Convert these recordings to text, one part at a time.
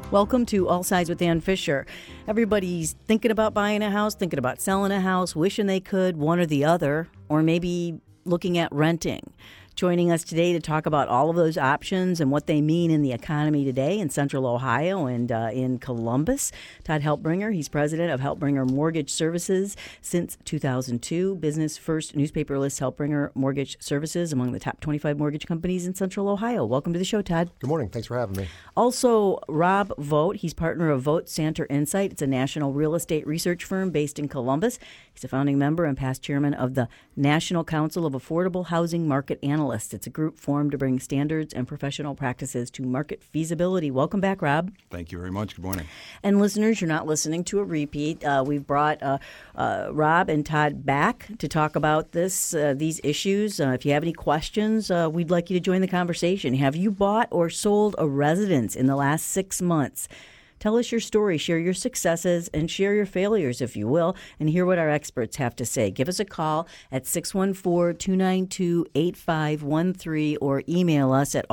Welcome to All Sides with Ann Fisher. Everybody's thinking about buying a house, thinking about selling a house, wishing they could, one or the other, or maybe looking at renting. Joining us today to talk about all of those options and what they mean in the economy today in Central Ohio and in Columbus, Todd Helpbringer. He's president of Helpbringer Mortgage Services since 2002. Business First newspaper lists Helpbringer Mortgage Services among the top 25 mortgage companies in Central Ohio. Welcome to the show, Todd. Good morning. Thanks for having me. Also, Rob Vogt. He's partner of Vogt Santer Insight. It's a national real estate research firm based in Columbus. He's a founding member and past chairman of the National Council of Affordable Housing Market Analysts. It's a group formed to bring standards and professional practices to market feasibility. Welcome back, Rob. Thank you very much. Good morning. And listeners, you're not listening to a repeat. We've brought Rob and Todd back to talk about these issues. If you have any questions, we'd like you to join the conversation. Have you bought or sold a residence in the last 6 months? Tell us your story, share your successes, and share your failures, if you will, and hear what our experts have to say. Give us a call at 614-292-8513 or email us at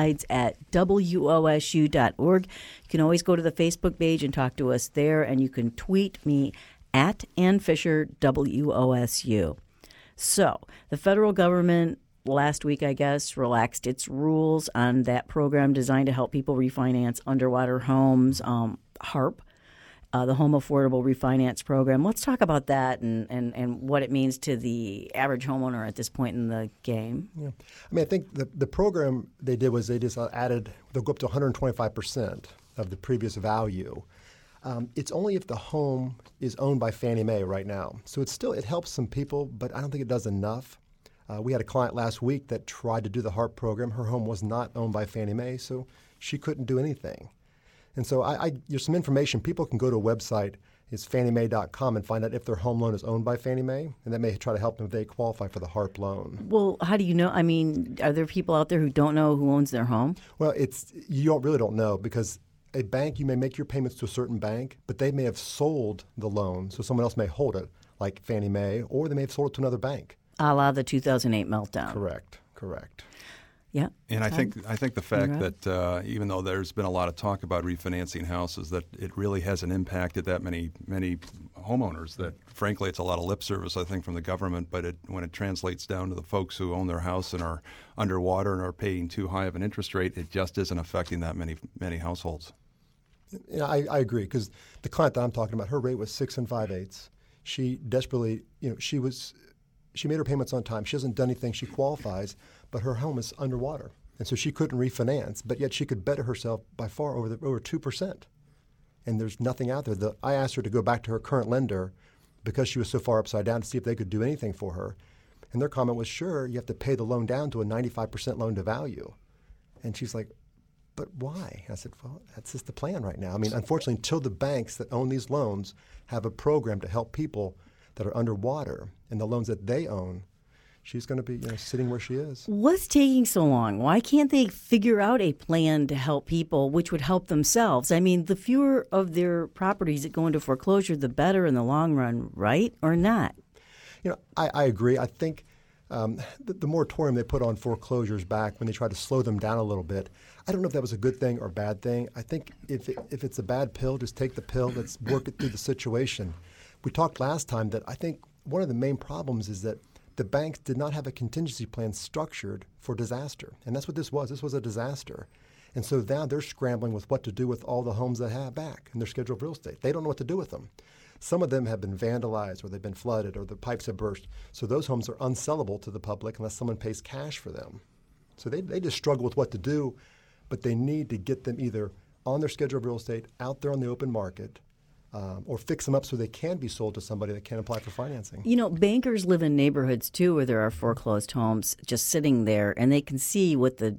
allsides@wosu.org. You can always go to the Facebook page and talk to us there, and you can tweet me at Ann Fisher, WOSU. So, the federal government last week, I guess, relaxed its rules on that program designed to help people refinance underwater homes, HARP, the Home Affordable Refinance Program. Let's talk about that and what it means to the average homeowner at this point in the game. Yeah. I mean, I think the program they did was they just added, they'll go up to 125% of the previous value. It's only if the home is owned by Fannie Mae right now. So it helps some people, but I don't think it does enough. We had a client last week that tried to do the HARP program. Her home was not owned by Fannie Mae, so she couldn't do anything. And so there's some information. People can go to a website, it's fanniemae.com, and find out if their home loan is owned by Fannie Mae, and that may try to help them if they qualify for the HARP loan. Well, how do you know? I mean, are there people out there who don't know who owns their home? Well, you really don't know because a bank, you may make your payments to a certain bank, but they may have sold the loan, so someone else may hold it, like Fannie Mae, or they may have sold it to another bank. A la the 2008 meltdown. Correct. Yeah. And I think the fact that even though there's been a lot of talk about refinancing houses, that it really hasn't impacted that many homeowners. That frankly, it's a lot of lip service, I think, from the government. But when it translates down to the folks who own their house and are underwater and are paying too high of an interest rate, it just isn't affecting that many households. Yeah, I agree because the client that I'm talking about, her rate was 6 5/8. She desperately, she made her payments on time. She hasn't done anything. She qualifies, but her home is underwater. And so she couldn't refinance, but yet she could better herself by far over 2%. And there's nothing out there. I asked her to go back to her current lender because she was so far upside down to see if they could do anything for her. And their comment was, sure, you have to pay the loan down to a 95% loan to value. And she's like, but why? I said, well, that's just the plan right now. I mean, unfortunately, until the banks that own these loans have a program to help people that are underwater and the loans that they own, she's going to be sitting where she is. What's taking so long? Why can't they figure out a plan to help people which would help themselves? I mean, the fewer of their properties that go into foreclosure, the better in the long run, right or not? I agree. I think the moratorium they put on foreclosures back when they tried to slow them down a little bit, I don't know if that was a good thing or bad thing. I think if it's a bad pill, just take the pill. Let's work it through the situation. We talked last time that I think one of the main problems is that the banks did not have a contingency plan structured for disaster. And that's what this was. This was a disaster. And so now they're scrambling with what to do with all the homes they have back in their schedule of real estate. They don't know what to do with them. Some of them have been vandalized or they've been flooded or the pipes have burst. So those homes are unsellable to the public unless someone pays cash for them. So they just struggle with what to do, but they need to get them either on their schedule of real estate, out there on the open market, or fix them up so they can be sold to somebody that can apply for financing. Bankers live in neighborhoods, too, where there are foreclosed homes just sitting there, and they can see what the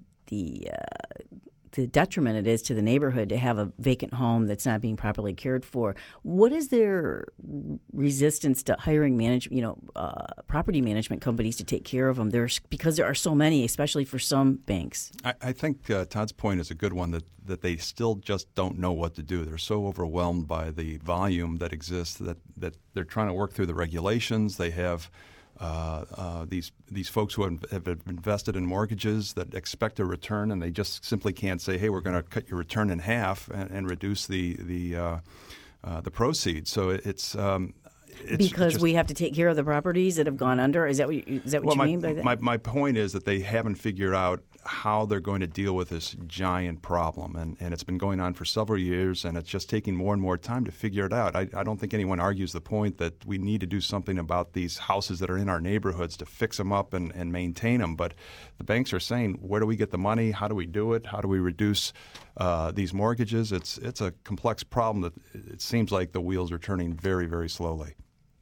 detriment it is to the neighborhood to have a vacant home that's not being properly cared for. What is their resistance to hiring property management companies to take care of them? Because there are so many, especially for some banks. I think Todd's point is a good one, that they still just don't know what to do. They're so overwhelmed by the volume that exists that they're trying to work through the regulations. They have these folks who have invested in mortgages that expect a return, and they just simply can't say, "Hey, we're going to cut your return in half and reduce the proceeds." So it's because we have to take care of the properties that have gone under. Is that what you mean by that? My point is that they haven't figured out how they're going to deal with this giant problem, and it's been going on for several years, and it's just taking more and more time to figure it out. I don't think anyone argues the point that we need to do something about these houses that are in our neighborhoods to fix them up and maintain them, but the banks are saying, where do we get the money? How do we do it? How do we reduce these mortgages? It's a complex problem that it seems like the wheels are turning very, very slowly.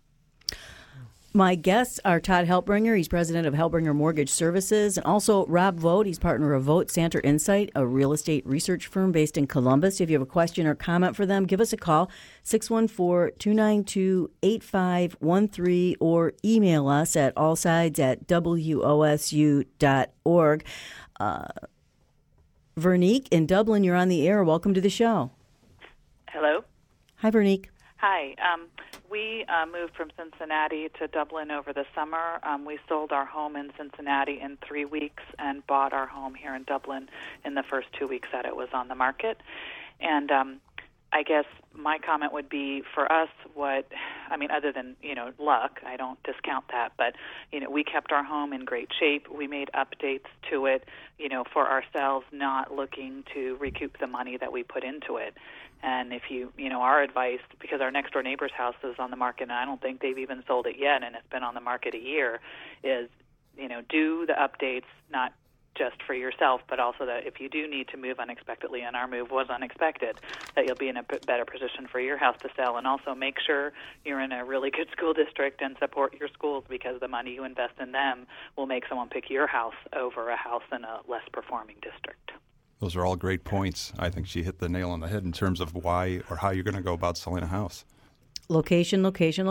My guests are Todd Helbringer. He's president of Helbringer Mortgage Services, and also Rob Vogt. He's partner of Vogt Santer Insight, a real estate research firm based in Columbus. If you have a question or comment for them, give us a call, 614-292-8513, or email us at allsides@wosu.org. Veronique in Dublin, you're on the air. Welcome to the show. Hello. Hi, Veronique. Hi. We moved from Cincinnati to Dublin over the summer. We sold our home in Cincinnati in 3 weeks and bought our home here in Dublin in the first 2 weeks that it was on the market. And I guess my comment would be, for us, other than, luck, I don't discount that, but, we kept our home in great shape. We made updates to it, for ourselves, not looking to recoup the money that we put into it. And if our advice, because our next door neighbor's house is on the market, and I don't think they've even sold it yet, and it's been on the market a year, is, do the updates, not just for yourself, but also that if you do need to move unexpectedly, and our move was unexpected, that you'll be in a better position for your house to sell. And also make sure you're in a really good school district and support your schools, because the money you invest in them will make someone pick your house over a house in a less performing district. Those are all great points. I think she hit the nail on the head in terms of why or how you're going to go about selling a house. Location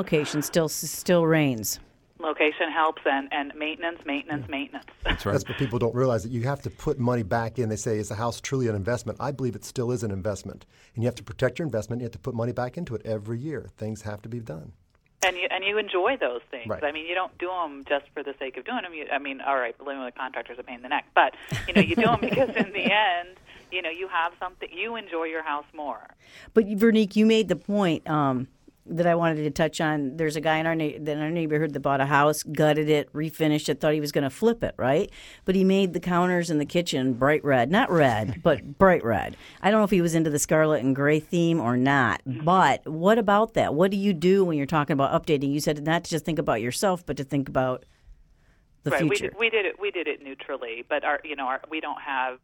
still reigns. Location helps, and maintenance. That's right. That's what people don't realize, that you have to put money back in. They say, is the house truly an investment? I believe it still is an investment. And you have to protect your investment. You have to put money back into it every year. Things have to be done. And you enjoy those things. Right. I mean, you don't do them just for the sake of doing them. All right, living with a contractor is a pain in the neck. But, you do them because in the end, you have something. You enjoy your house more. But, Veronique, you made the point that I wanted to touch on. There's a guy in our neighborhood that bought a house, gutted it, refinished it, thought he was going to flip it, right? But he made the counters in the kitchen bright red. Not red, but bright red. I don't know if he was into the scarlet and gray theme or not. But what about that? What do you do when you're talking about updating? You said not to just think about yourself, but to think about the future. We did it neutrally, but we don't have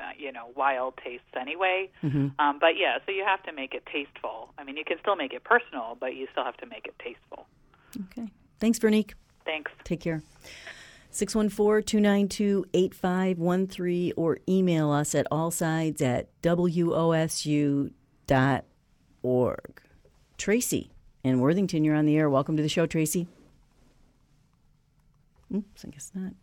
wild tastes anyway. Mm-hmm. But yeah, so you have to make it tasteful. I mean, you can still make it personal, but you still have to make it tasteful. Okay. Thanks, Veronique. Thanks. Take care. 614-292-8513, or email us at allsides@wosu.org. Tracy in Worthington, you're on the air. Welcome to the show, Tracy. Oops, I guess not.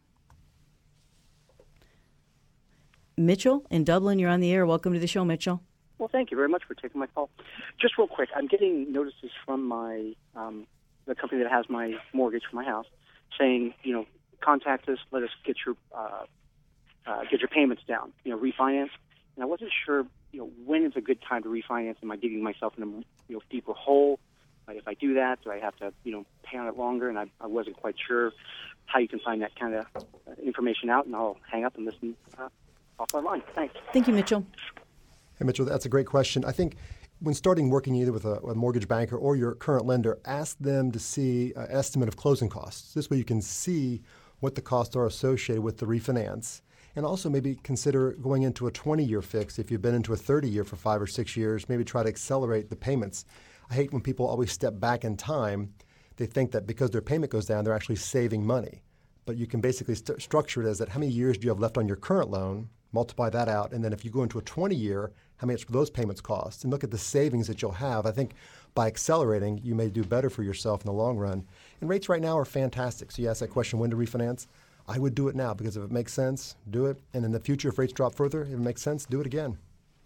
Mitchell in Dublin, you're on the air. Welcome to the show, Mitchell. Well, thank you very much for taking my call. Just real quick, I'm getting notices from my the company that has my mortgage for my house, saying, contact us, let us get your payments down, refinance. And I wasn't sure, when is a good time to refinance? Am I digging myself in a deeper hole? If I do that, do I have to, pay on it longer? And I wasn't quite sure how you can find that kind of information out. And I'll hang up and listen off our line. Thanks. Thank you, Mitchell. Hey, Mitchell, that's a great question. I think when starting working either with a mortgage banker or your current lender, ask them to see an estimate of closing costs. This way you can see what the costs are associated with the refinance. And also maybe consider going into a 20-year fix. If you've been into a 30-year for 5 or 6 years, maybe try to accelerate the payments. I hate when people always step back in time. They think that because their payment goes down, they're actually saving money. But you can basically structure it as that how many years do you have left on your current loan, multiply that out, and then if you go into a 20-year, how much those payments cost, and look at the savings that you'll have. I think by accelerating, you may do better for yourself in the long run. And rates right now are fantastic. So you asked that question, when to refinance? I would do it now, because if it makes sense, do it. And in the future, if rates drop further, if it makes sense, do it again.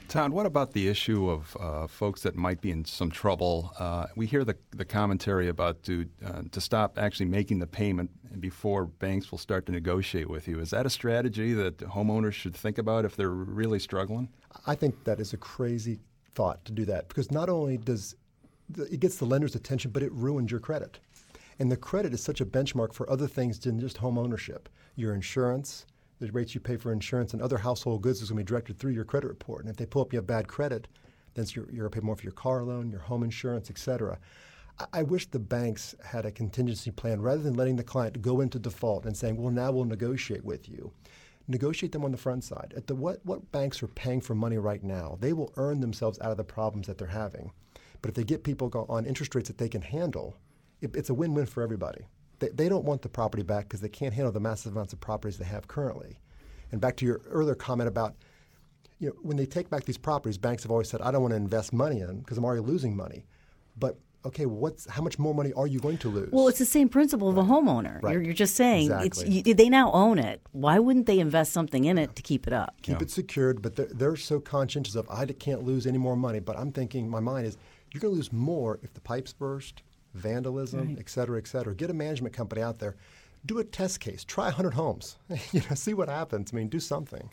Todd, what about the issue of folks that might be in some trouble? We hear the commentary about to stop actually making the payment before banks will start to negotiate with you. Is that a strategy that homeowners should think about if they're really struggling? I think that is a crazy thought to do that, because not only does it gets the lender's attention, but it ruins your credit. And the credit is such a benchmark for other things than just home ownership. Your insurance, the rates you pay for insurance and other household goods is going to be directed through your credit report. And if they pull up you have bad credit, then you're going to pay more for your car loan, your home insurance, et cetera. I wish the banks had a contingency plan rather than letting the client go into default and saying, well, now we'll negotiate with you. Negotiate them on the front side. At what banks are paying for money right now, they will earn themselves out of the problems that they're having. But if they get people on interest rates that they can handle, it's a win-win for everybody. They don't want the property back because they can't handle the massive amounts of properties they have currently. And back to your earlier comment about, when they take back these properties, banks have always said, I don't want to invest money in them because I'm already losing money. But okay, how much more money are you going to lose? Well, it's the same principle of a homeowner. Right. You're just saying Exactly. they now own it. Why wouldn't they invest something in it to keep it up? Keep it secured, but they're so conscientious of, I can't lose any more money. But I'm thinking, my mind is, you're going to lose more if the pipes burst, vandalism, Right. et cetera, et cetera. Get a management company out there. Do a test case. Try 100 homes. See what happens. I mean, do something.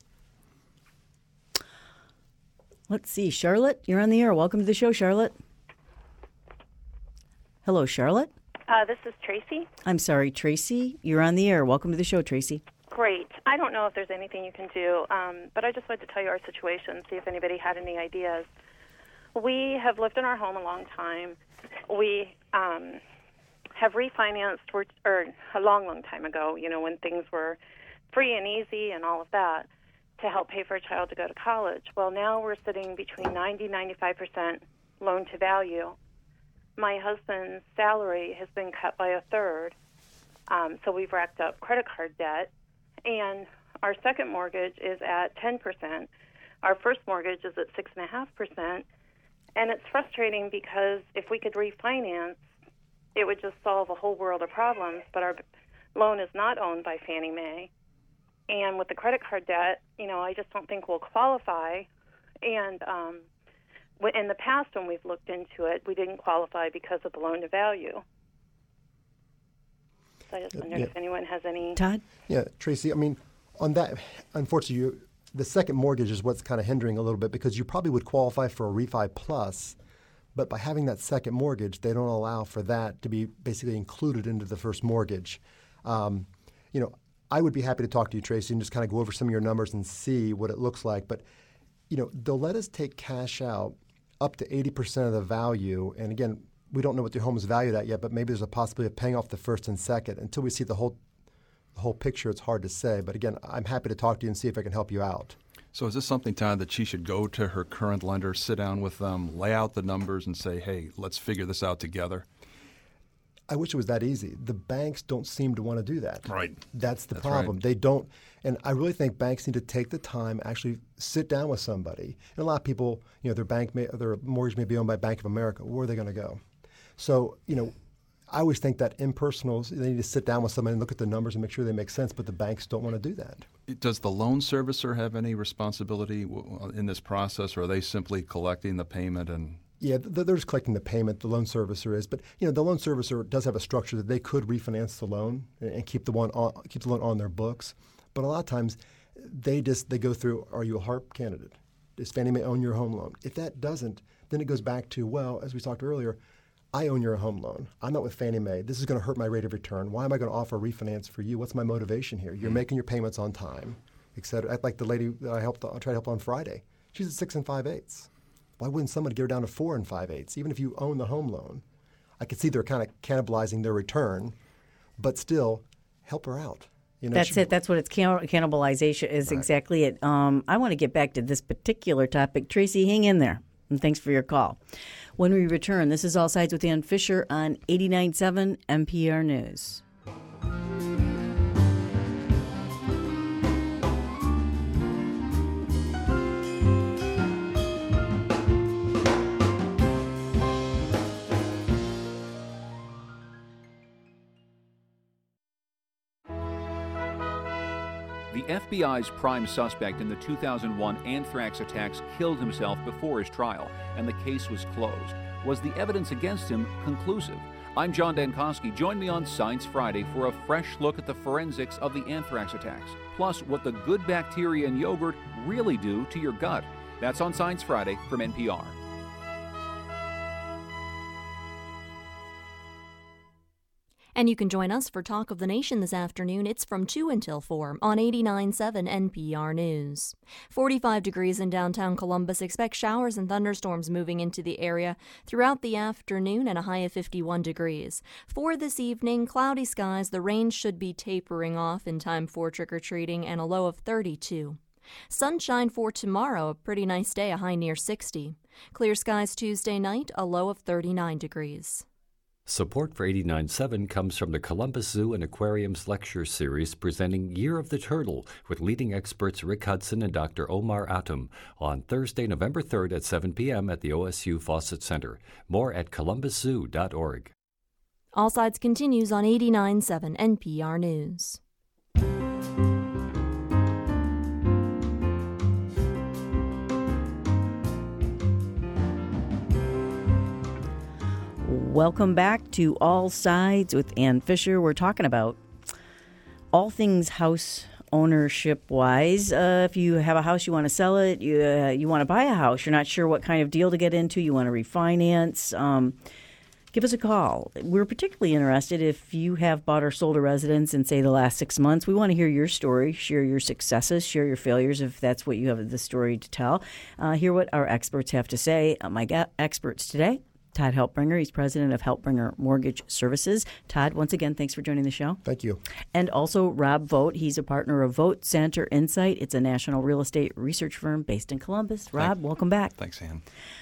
Let's see. Charlotte, you're on the air. Welcome to the show, Charlotte. Hello, Charlotte. This is Tracy. I'm sorry, Tracy. You're on the air. Welcome to the show, Tracy. Great. I don't know if there's anything you can do, but I just wanted to tell you our situation, see if anybody had any ideas. We have lived in our home a long time. We have refinanced a long, long time ago, when things were free and easy and all of that, to help pay for a child to go to college. Well, now we're sitting between 90-95% loan to value. My husband's salary has been cut by a third, so we've racked up credit card debt, and our second mortgage is at 10%. Our first mortgage is at 6.5%, and it's frustrating because if we could refinance, it would just solve a whole world of problems, but our loan is not owned by Fannie Mae. And with the credit card debt, I just don't think we'll qualify. And in the past, when we've looked into it, we didn't qualify because of the loan to value. So I just wondered if anyone has any. Todd? Yeah, Tracy, I mean, on that, unfortunately, the second mortgage is what's kind of hindering a little bit, because you probably would qualify for a refi plus, but by having that second mortgage, they don't allow for that to be basically included into the first mortgage. I would be happy to talk to you, Tracy, and just kind of go over some of your numbers and see what it looks like. But, they'll let us take cash out up to 80% of the value. And again, we don't know what your home is valued at yet, but maybe there's a possibility of paying off the first and second. Until we see the whole picture, it's hard to say. But again, I'm happy to talk to you and see if I can help you out. So is this something, Todd, that she should go to her current lender, sit down with them, lay out the numbers and say, hey, let's figure this out together? I wish it was that easy. The banks don't seem to want to do that. Right. That's the That's problem. right. They don't. And I really think banks need to take the time, actually sit down with somebody. And a lot of people, their mortgage may be owned by Bank of America. Where are they going to go? So, I always think that impersonals, they need to sit down with somebody and look at the numbers and make sure they make sense, but the banks don't want to do that. Does the loan servicer have any responsibility in this process, or are they simply collecting the payment and... Yeah, they're just collecting the payment, the loan servicer is. But, the loan servicer does have a structure that they could refinance the loan and keep the loan on their books. But a lot of times they go through, are you a HARP candidate? Does Fannie Mae own your home loan? If that doesn't, then it goes back to, well, as we talked earlier, I own your home loan. I'm not with Fannie Mae. This is going to hurt my rate of return. Why am I going to offer a refinance for you? What's my motivation here? You're making your payments on time, et cetera. Like the lady that I tried to help on Friday. She's at 6 5/8. Why wouldn't somebody get her down to 4 5/8, even if you own the home loan? I could see they're kind of cannibalizing their return, but still, help her out. That's it. That's what it's cannibalization is. Right. Exactly it. I want to get back to this particular topic. Tracy, hang in there, and thanks for your call. When we return, this is All Sides with Ann Fisher on 89.7 NPR News. The FBI's prime suspect in the 2001 anthrax attacks killed himself before his trial, and the case was closed. Was the evidence against him conclusive? I'm John Dankosky. Join me on Science Friday for a fresh look at the forensics of the anthrax attacks, plus what the good bacteria in yogurt really do to your gut. That's on Science Friday from NPR. And you can join us for Talk of the Nation this afternoon. It's from 2 until 4 on 89.7 NPR News. 45 degrees in downtown Columbus. Expect showers and thunderstorms moving into the area throughout the afternoon and a high of 51 degrees. For this evening, cloudy skies. The rain should be tapering off in time for trick-or-treating and a low of 32. Sunshine for tomorrow, a pretty nice day, a high near 60. Clear skies Tuesday night, a low of 39 degrees. Support for 89.7 comes from the Columbus Zoo and Aquarium's lecture series presenting Year of the Turtle with leading experts Rick Hudson and Dr. Omar Atum on Thursday, November 3rd at 7 p.m. at the OSU Fawcett Center. More at columbuszoo.org. All Sides continues on 89.7 NPR News. Welcome back to All Sides with Ann Fisher. We're talking about all things house ownership-wise. If you have a house, you want to sell it, you want to buy a house, you're not sure what kind of deal to get into, you want to refinance, give us a call. We're particularly interested if you have bought or sold a residence in, say, the last 6 months. We want to hear your story, share your successes, share your failures if that's what you have the story to tell. Hear what our experts have to say. My experts today, Todd Helpbringer. He's president of Helpbringer Mortgage Services. Todd, once again, thanks for joining the show. Thank you. And also Rob Vogt. He's a partner of Vogt Center Insight. It's a national real estate research firm based in Columbus. Rob, welcome back. Thanks, Ann.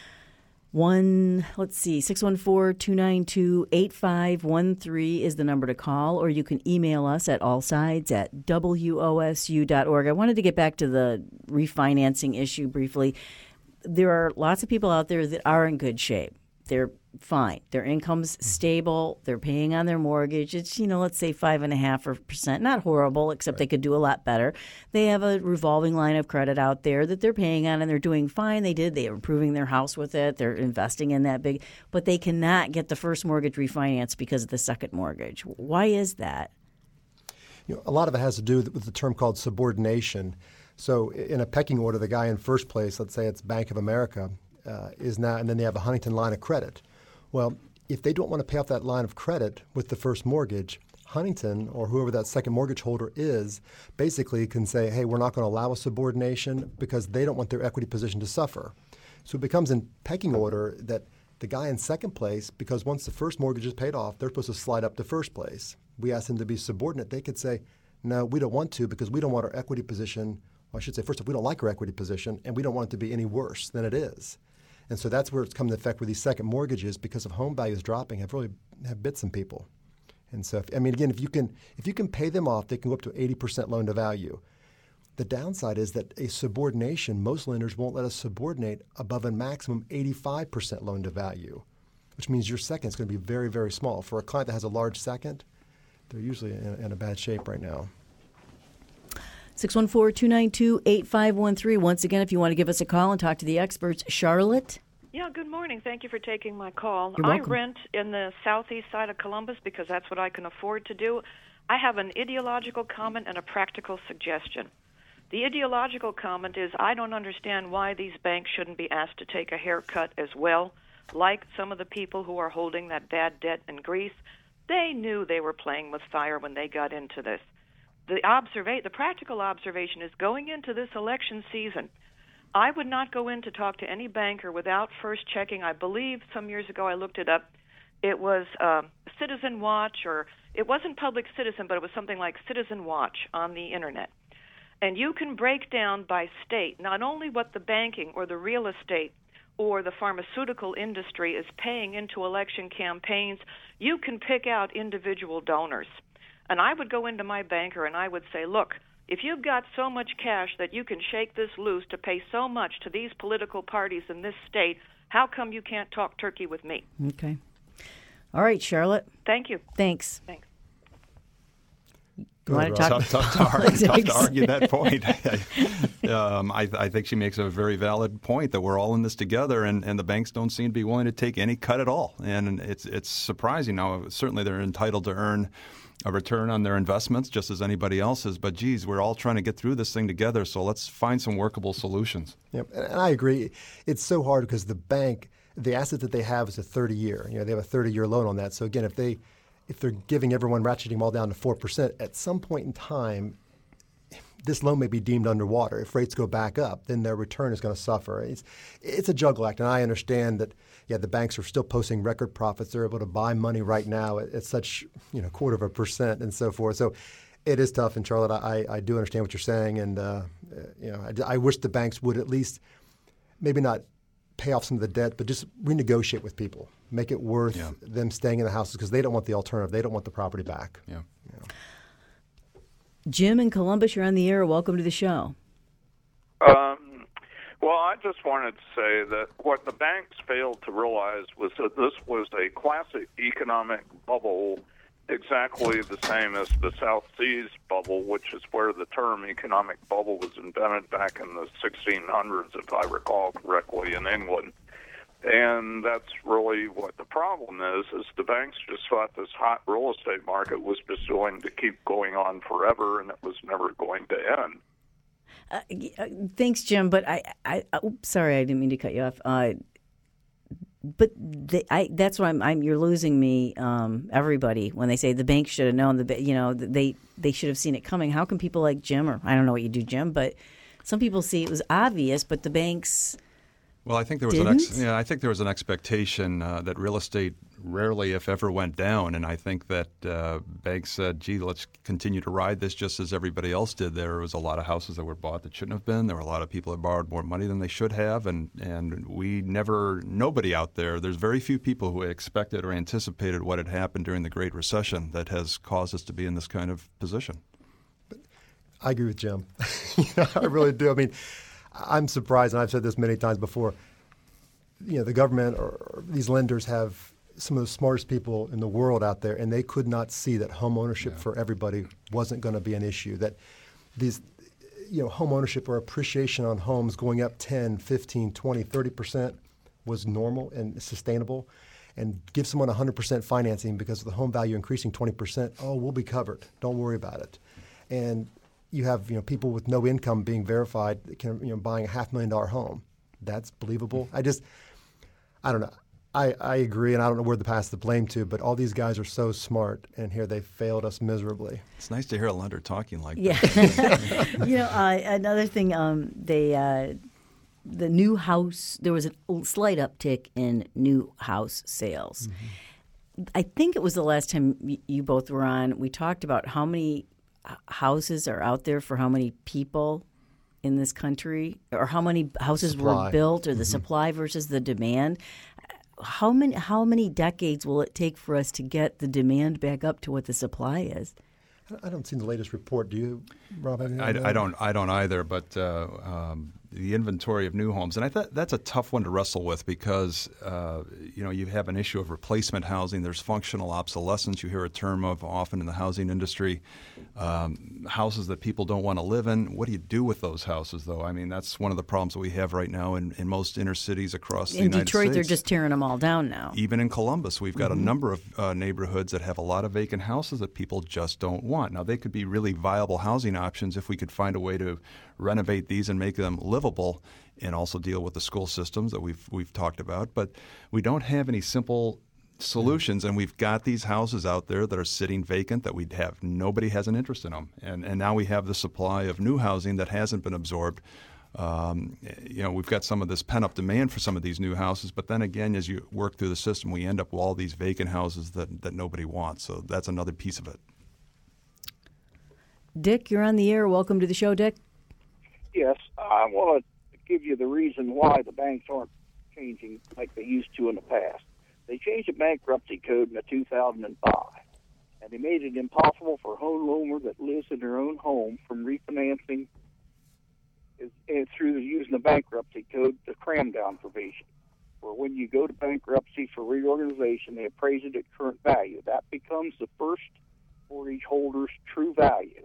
614-292-8513 is the number to call, or you can email us at allsides@wosu.org. I wanted to get back to the refinancing issue briefly. There are lots of people out there that are in good shape. They're fine. Their income's stable. They're paying on their mortgage. It's, let's say 5.5%. Not horrible, except They could do a lot better. They have a revolving line of credit out there that they're paying on, and they're doing fine. They are improving their house with it. They're investing in that big. But they cannot get the first mortgage refinanced because of the second mortgage. Why is that? A lot of it has to do with the term called subordination. So in a pecking order, the guy in first place, let's say it's Bank of America, is now, and then they have a Huntington line of credit. Well, if they don't want to pay off that line of credit with the first mortgage, Huntington or whoever that second mortgage holder is basically can say, hey, we're not going to allow a subordination because they don't want their equity position to suffer. So it becomes in pecking order that the guy in second place, because once the first mortgage is paid off, they're supposed to slide up to first place. We ask them to be subordinate. They could say, no, we don't want to because we don't want our equity position, well, I should say, first of all, we don't like our equity position and we don't want it to be any worse than it is. And so that's where it's come into effect with these second mortgages because of home values dropping have bit some people. And so, if you can pay them off, they can go up to 80% loan to value. The downside is that a subordination, most lenders won't let us subordinate above a maximum 85% loan to value, which means your second is going to be very, very small. For a client that has a large second, they're usually in a bad shape right now. 614-292-8513. Once again, if you want to give us a call and talk to the experts. Charlotte? Yeah, good morning. Thank you for taking my call. You're welcome. I rent in the southeast side of Columbus because that's what I can afford to do. I have an ideological comment and a practical suggestion. The ideological comment is I don't understand why these banks shouldn't be asked to take a haircut as well, like some of the people who are holding that bad debt in Greece. They knew they were playing with fire when they got into this. The practical observation is going into this election season, I would not go in to talk to any banker without first checking. I believe some years ago I looked it up. It was Citizen Watch, or it wasn't Public Citizen, but it was something like Citizen Watch on the Internet. And you can break down by state not only what the banking or the real estate or the pharmaceutical industry is paying into election campaigns, you can pick out individual donors. And I would go into my banker and I would say, look, if you've got so much cash that you can shake this loose to pay so much to these political parties in this state, how come you can't talk turkey with me? Okay. All right, Charlotte. Thank you. Thanks. Tough to argue that point. I think she makes a very valid point that we're all in this together, and the banks don't seem to be willing to take any cut at all. And it's surprising. Now, certainly they're entitled to earn a return on their investments just as anybody else is. But, geez, we're all trying to get through this thing together, so let's find some workable solutions. Yep, and I agree. It's so hard because the bank, the asset that they have is a 30-year. They have a 30-year loan on that. So, again, if they're giving everyone, ratcheting them all down to 4%, at some point in time, this loan may be deemed underwater. If rates go back up, then their return is going to suffer. It's a juggle act, and I understand that, the banks are still posting record profits. They're able to buy money right now at such, 0.25% and so forth. So it is tough. And Charlotte, I do understand what you're saying, and I wish the banks would at least maybe not pay off some of the debt, but just renegotiate with people, make it worth them staying in the houses because they don't want the alternative. They don't want the property back. Yeah. Jim in Columbus, you're on the air. Welcome to the show. Well, I just wanted to say that what the banks failed to realize was that this was a classic economic bubble, exactly the same as the South Seas bubble, which is where the term economic bubble was invented back in the 1600s, if I recall correctly, in England. And that's really what the problem is the banks just thought this hot real estate market was just going to keep going on forever, and it was never going to end. Thanks, Jim. But sorry, I didn't mean to cut you off. But that's why you're losing me. Everybody, when they say the bank should have known, they should have seen it coming. How can people like Jim, or I don't know what you do, Jim, but some people see it was obvious, but the banks. Well, I think there was an expectation that real estate rarely, if ever, went down, and I think that banks said, "Gee, let's continue to ride this just as everybody else did." There was a lot of houses that were bought that shouldn't have been. There were a lot of people that borrowed more money than they should have, and nobody out there. There's very few people who expected or anticipated what had happened during the Great Recession that has caused us to be in this kind of position. I agree with Jim. I really do. I mean, I'm surprised, and I've said this many times before, the government or these lenders have some of the smartest people in the world out there, and they could not see that home ownership for everybody wasn't going to be an issue, that these, home ownership or appreciation on homes going up 10, 15, 20, 30% was normal and sustainable, and give someone 100% financing because of the home value increasing 20%, we'll be covered. Don't worry about it. And you have people with no income being verified, buying a $500,000 home. That's believable. I don't know. I agree, and I don't know where to pass the blame to, but all these guys are so smart, and here they failed us miserably. It's nice to hear a lender talking like that. Another thing, the new house, there was a slight uptick in new house sales. Mm-hmm. I think it was the last time you both were on, we talked about how many houses are out there for how many people in this country, or how many houses were built, or the supply versus the demand. How many decades will it take for us to get the demand back up to what the supply is? I don't see the latest report. Do you, Rob? I don't either. But the inventory of new homes, and I thought that's a tough one to wrestle with because you have an issue of replacement housing. There's functional obsolescence. You hear a term of often in the housing industry. Houses that people don't want to live in. What do you do with those houses, though? I mean, that's one of the problems that we have right now in most inner cities across the United States. In Detroit, they're just tearing them all down now. Even in Columbus, we've got a number of neighborhoods that have a lot of vacant houses that people just don't want. Now, they could be really viable housing options if we could find a way to renovate these and make them livable, and also deal with the school systems that we've talked about. But we don't have any simple solutions, and we've got these houses out there that are sitting vacant that nobody has an interest in them, and now we have the supply of new housing that hasn't been absorbed. We've got some of this pent-up demand for some of these new houses, but then again, as you work through the system, we end up with all these vacant houses that nobody wants. So that's another piece of it. Dick, you're on the air. Welcome to the show, Dick. Yes, I want to give you the reason why the banks aren't changing like they used to in the past. They changed the bankruptcy code in 2005, and they made it impossible for a homeowner that lives in their own home from refinancing through using the bankruptcy code, the cram down provision, where when you go to bankruptcy for reorganization, they appraise it at current value. That becomes the first mortgage holder's true value.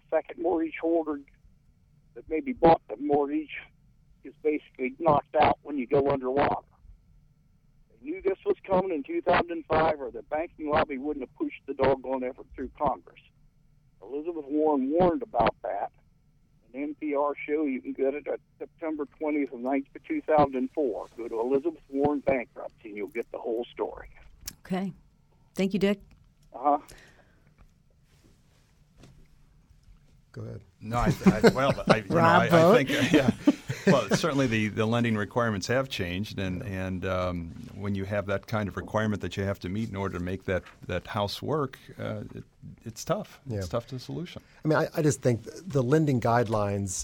second mortgage holder that maybe bought the mortgage is basically knocked out when you go underwater. They knew this was coming in 2005, or the banking lobby wouldn't have pushed the doggone effort through Congress. Elizabeth Warren warned about that. An NPR show, you can get it at September 20th of 2004. Go to Elizabeth Warren bankruptcy, and you'll get the whole story. Okay. Thank you, Dick. Go ahead. No, I think, yeah. Well, certainly the lending requirements have changed, and when you have that kind of requirement that you have to meet in order to make that house work, it's tough. Yeah. It's tough to solution. I mean, I just think the lending guidelines,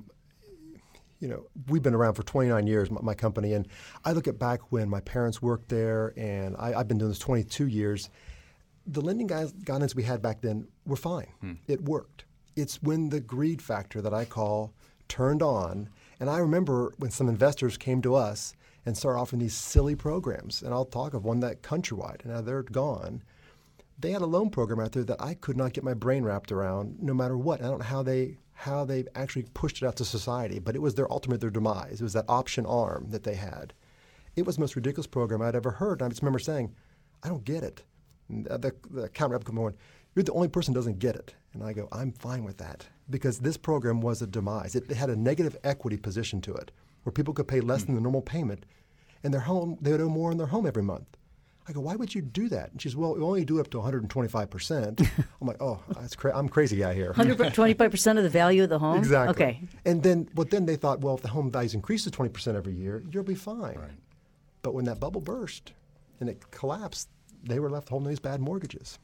we've been around for 29 years, my company, and I look at back when my parents worked there, and I've been doing this 22 years. The lending guidelines we had back then were fine. It worked. It's when the greed factor that I call turned on. And I remember when some investors came to us and started offering these silly programs. And I'll talk of one that Countrywide, and now they're gone. They had a loan program out there that I could not get my brain wrapped around no matter what. I don't know how they actually pushed it out to society, but it was their demise. It was that option arm that they had. It was the most ridiculous program I'd ever heard. And I just remember saying, I don't get it. And the account rep going, you're the only person who doesn't get it. And I go, I'm fine with that, because this program was a demise. It had a negative equity position to it, where people could pay less than the normal payment, and they would owe more in their home every month. I go, why would you do that? And she says, well, we only do up to 125%. I'm like, oh, I'm a crazy guy here. 125% of the value of the home? Exactly. Okay. And then they thought, well, if the home values increases 20% every year, you'll be fine. Right. But when that bubble burst and it collapsed, they were left holding these bad mortgages.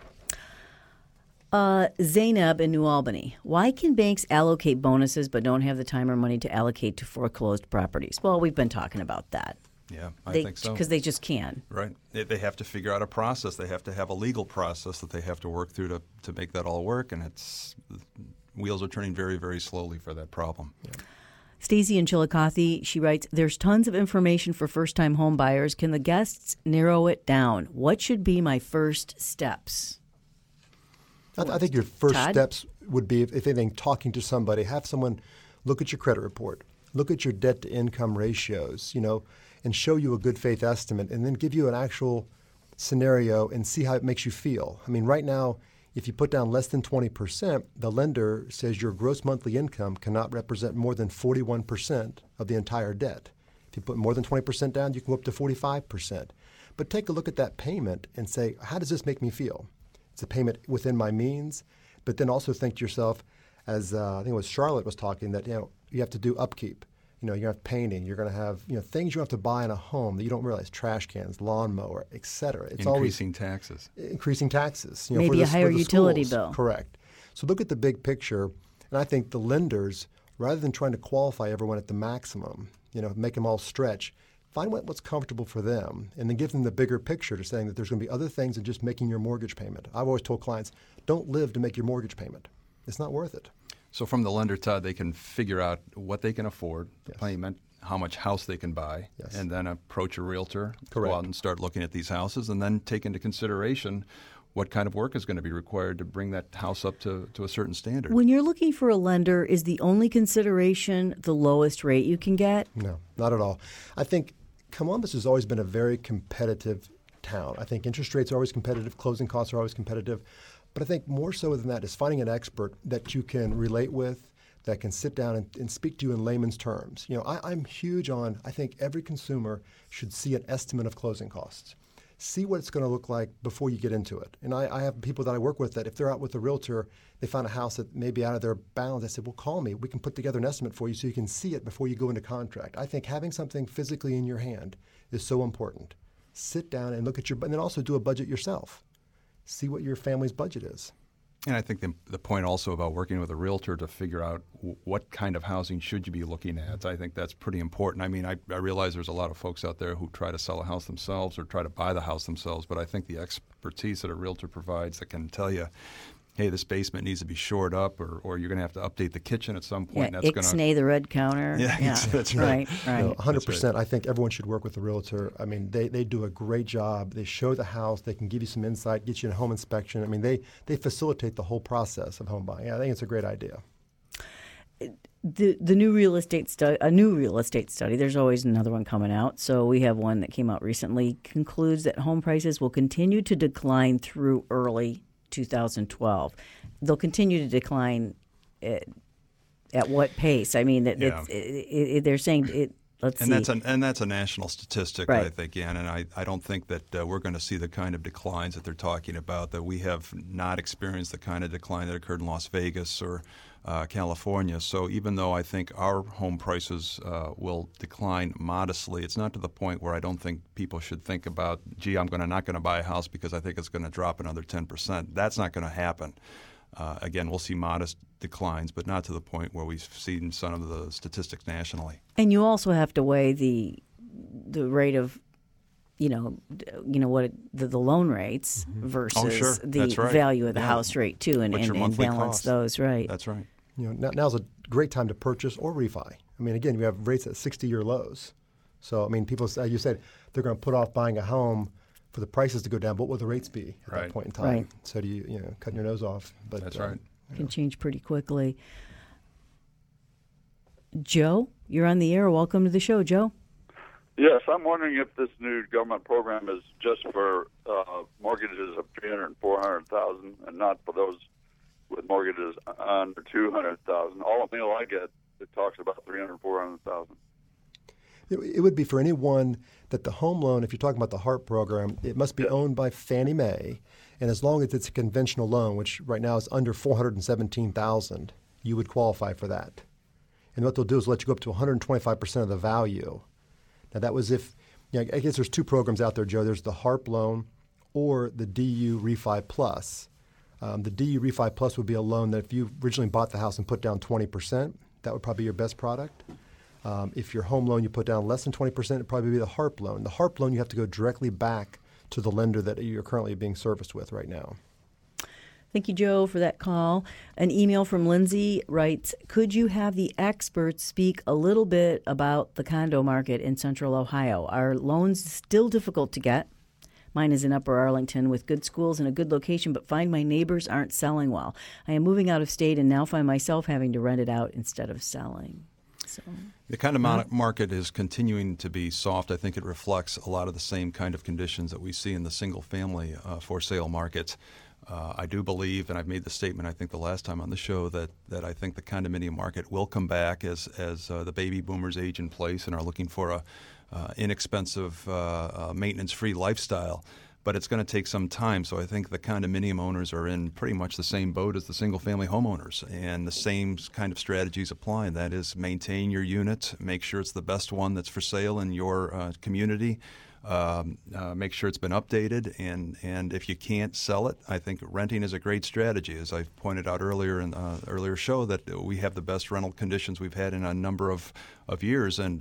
Zainab in New Albany. Why can banks allocate bonuses but don't have the time or money to allocate to foreclosed properties? Well, we've been talking about that. Yeah, I think so. Because they just can. Right. They have to figure out a process. They have to have a legal process that they have to work through to make that all work, and wheels are turning very, very slowly for that problem. Yeah. Stacy in Chillicothe, she writes, there's tons of information for first-time home buyers. Can the guests narrow it down? What should be my first steps? I think your first steps would be, if anything, talking to somebody. Have someone look at your credit report, look at your debt-to-income ratios, and show you a good faith estimate, and then give you an actual scenario and see how it makes you feel. I mean, right now, if you put down less than 20%, the lender says your gross monthly income cannot represent more than 41% of the entire debt. If you put more than 20% down, you can go up to 45%. But take a look at that payment and say, how does this make me feel? It's a payment within my means, but then also think to yourself, as I think it was Charlotte was talking, that you have to do upkeep. You're going to have painting. You're going to have things you have to buy in a home that you don't realize: trash cans, lawnmower, et cetera. It's increasing taxes. Increasing taxes. Maybe a higher utility bill. Correct. So look at the big picture, and I think the lenders, rather than trying to qualify everyone at the maximum, make them all stretch, find what's comfortable for them, and then give them the bigger picture to saying that there's going to be other things than just making your mortgage payment. I've always told clients, don't live to make your mortgage payment. It's not worth it. So from the lender, Todd, they can figure out what they can afford, the payment, how much house they can buy, and then approach a realtor, go out and start looking at these houses, and then take into consideration what kind of work is going to be required to bring that house up to a certain standard. When you're looking for a lender, is the only consideration the lowest rate you can get? No, not at all. I think Columbus has always been a very competitive town. I think interest rates are always competitive, closing costs are always competitive. But I think more so than that is finding an expert that you can relate with, that can sit down and speak to you in layman's terms. I'm huge on, I think every consumer should see an estimate of closing costs. See what it's going to look like before you get into it. And I have people that I work with that if they're out with a realtor, they find a house that may be out of their bounds. I said, well, call me. We can put together an estimate for you so you can see it before you go into contract. I think having something physically in your hand is so important. Sit down and look at and then also do a budget yourself. See what your family's budget is. And I think the point also about working with a realtor to figure out what kind of housing should you be looking at, I think that's pretty important. I mean, I realize there's a lot of folks out there who try to sell a house themselves or try to buy the house themselves, but I think the expertise that a realtor provides that can tell you, hey, this basement needs to be shored up, or you're going to have to update the kitchen at some point. Yeah, that's ixnay the red counter. Yeah, that's right. Right. 100%. I think everyone should work with a realtor. I mean, they do a great job. They show the house. They can give you some insight, get you a home inspection. I mean, they facilitate the whole process of home buying. Yeah, I think it's a great idea. The new real estate study, there's always another one coming out. So we have one that came out recently, concludes that home prices will continue to decline through early 2012. They'll continue to decline at what pace? I mean, they're saying it. Let's see. That's a national statistic, right. I think, Ann, and I don't think that we're going to see the kind of declines that they're talking about, that we have not experienced the kind of decline that occurred in Las Vegas or California. So even though I think our home prices will decline modestly, it's not to the point where I don't think people should think about, gee, I'm not going to buy a house because I think it's going to drop another 10%. That's not going to happen. Again, we'll see modest declines, but not to the point where we've seen some of the statistics nationally. And you also have to weigh the rate of, the loan rates versus the value of the house rate too, and balance those. Right. That's right. Now's a great time to purchase or refi. I mean, again, we have rates at 60-year lows. So, I mean, people, as you said, they're going to put off buying a home for the prices to go down. What will the rates be at that point in time? Right. So do you cutting your nose off? But that's right. Can change pretty quickly. Joe, you're on the air. Welcome to the show, Joe. Yes, I'm wondering if this new government program is just for mortgages of $300,000 and $400,000, and not for those with mortgages under $200,000. All the mail I get, it talks about $300,000, $400,000. It would be for anyone that the home loan, if you're talking about the HARP program, it must be owned by Fannie Mae, and as long as it's a conventional loan, which right now is under $417,000, you would qualify for that. And what they'll do is let you go up to 125% of the value. Now that was if, I guess there's two programs out there, Joe. There's the HARP loan or the DU Refi Plus. The DU Refi Plus would be a loan that if you originally bought the house and put down 20%, that would probably be your best product. If your home loan you put down less than 20%, it'd probably be the HARP loan. The HARP loan, you have to go directly back to the lender that you're currently being serviced with right now. Thank you, Joe, for that call. An email from Lindsay writes, could you have the experts speak a little bit about the condo market in Central Ohio? Are loans still difficult to get? Mine is in Upper Arlington with good schools and a good location, but find my neighbors aren't selling well. I am moving out of state and now find myself having to rent it out instead of selling. So, the kind of market is continuing to be soft. I think it reflects a lot of the same kind of conditions that we see in the single-family for sale market. I do believe, and I've made the statement I think the last time on the show, that I think the condominium market will come back as the baby boomers age in place and are looking for a inexpensive, maintenance-free lifestyle. But it's going to take some time. So I think the condominium owners are in pretty much the same boat as the single-family homeowners, and the same kind of strategies apply. That is, maintain your unit, make sure it's the best one that's for sale in your community. Make sure it's been updated, and if you can't sell it, I think renting is a great strategy. As I pointed out earlier in the earlier show, that we have the best rental conditions we've had in a number of years, and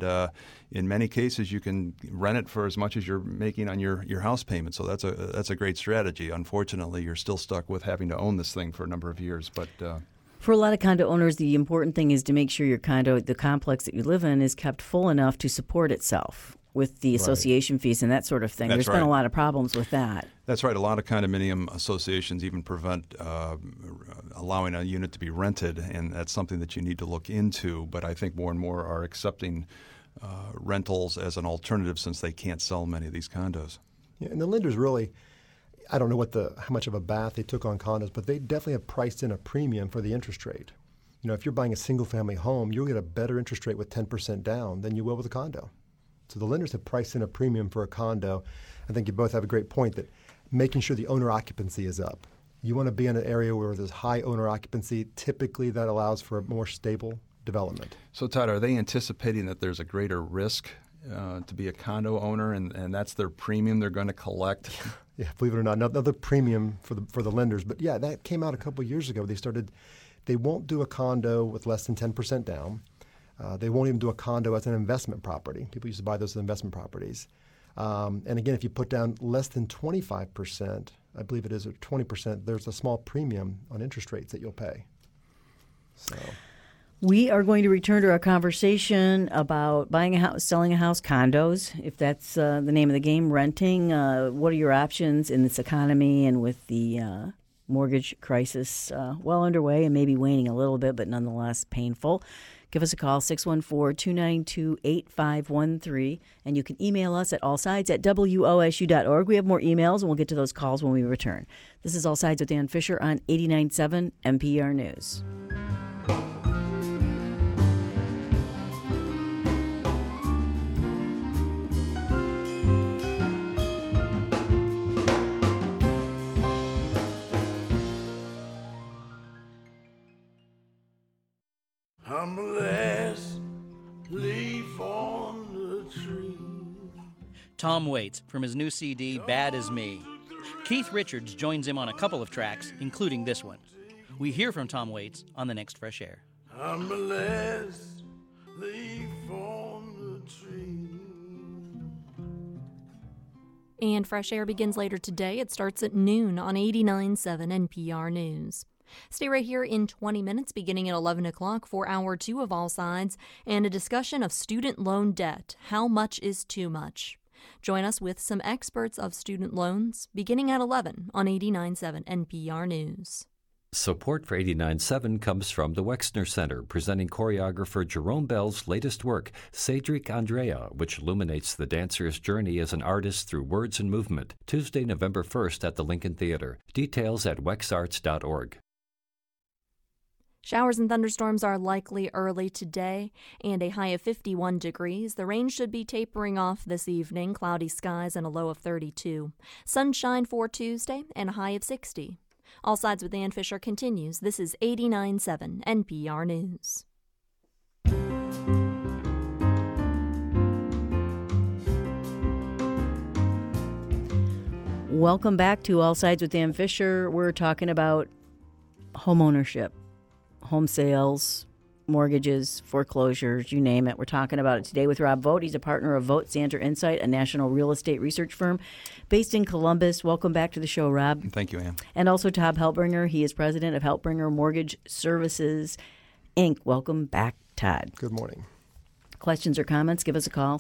in many cases you can rent it for as much as you're making on your house payment. So that's a great strategy. Unfortunately, you're still stuck with having to own this thing for a number of years, but. For a lot of condo owners, the important thing is to make sure your condo, the complex that you live in, is kept full enough to support itself with the association fees and that sort of thing. There's been a lot of problems with that. That's right. A lot of condominium associations even prevent allowing a unit to be rented, and that's something that you need to look into. But I think more and more are accepting rentals as an alternative since they can't sell many of these condos. Yeah, and the lenders really, I don't know how much of a bath they took on condos, but they definitely have priced in a premium for the interest rate. If you're buying a single-family home, you'll get a better interest rate with 10% down than you will with a condo. So the lenders have priced in a premium for a condo. I think you both have a great point that making sure the owner occupancy is up. You want to be in an area where there's high owner occupancy. Typically, that allows for a more stable development. So, Todd, are they anticipating that there's a greater risk to be a condo owner, and that's their premium they're going to collect? Yeah, believe it or not, another premium for the lenders. But yeah, that came out a couple of years ago. They won't do a condo with less than 10% down. They won't even do a condo as an investment property. People used to buy those as investment properties. And again, if you put down less than 25%, I believe it is, at 20%, there's a small premium on interest rates that you'll pay. So we are going to return to our conversation about buying a house, selling a house, condos, if that's the name of the game, renting. What are your options in this economy and with the mortgage crisis well underway and maybe waning a little bit, but nonetheless painful? Give us a call, 614-292-8513, and you can email us at allsides@wosu.org. We have more emails, and we'll get to those calls when we return. This is All Sides with Dan Fisher on 89.7 NPR News. I'm the last leaf on the tree. Tom Waits from his new CD, Bad As Me. Keith Richards joins him on a couple of tracks, including this one. We hear from Tom Waits on the next Fresh Air. I'm the last leaf on the tree. And Fresh Air begins later today. It starts at noon on 89.7 NPR News. Stay right here in 20 minutes, beginning at 11 o'clock for Hour 2 of All Sides and a discussion of student loan debt. How much is too much? Join us with some experts of student loans, beginning at 11 on 89.7 NPR News. Support for 89.7 comes from the Wexner Center, presenting choreographer Jerome Bell's latest work, Cedric Andrea, which illuminates the dancer's journey as an artist through words and movement. Tuesday, November 1st at the Lincoln Theater. Details at wexarts.org. Showers and thunderstorms are likely early today, and a high of 51 degrees. The rain should be tapering off this evening, cloudy skies and a low of 32. Sunshine for Tuesday and a high of 60. All Sides with Dan Fisher continues. This is 89.7 NPR News. Welcome back to All Sides with Dan Fisher. We're talking about home ownership. Home sales, mortgages, foreclosures, you name it. We're talking about it today with Rob Vogt. He's a partner of Vogt Zander Insight, a national real estate research firm based in Columbus. Welcome back to the show, Rob. Thank you, Ann. And also Todd Helbringer. He is president of Helbringer Mortgage Services, Inc. Welcome back, Todd. Good morning. Questions or comments, give us a call,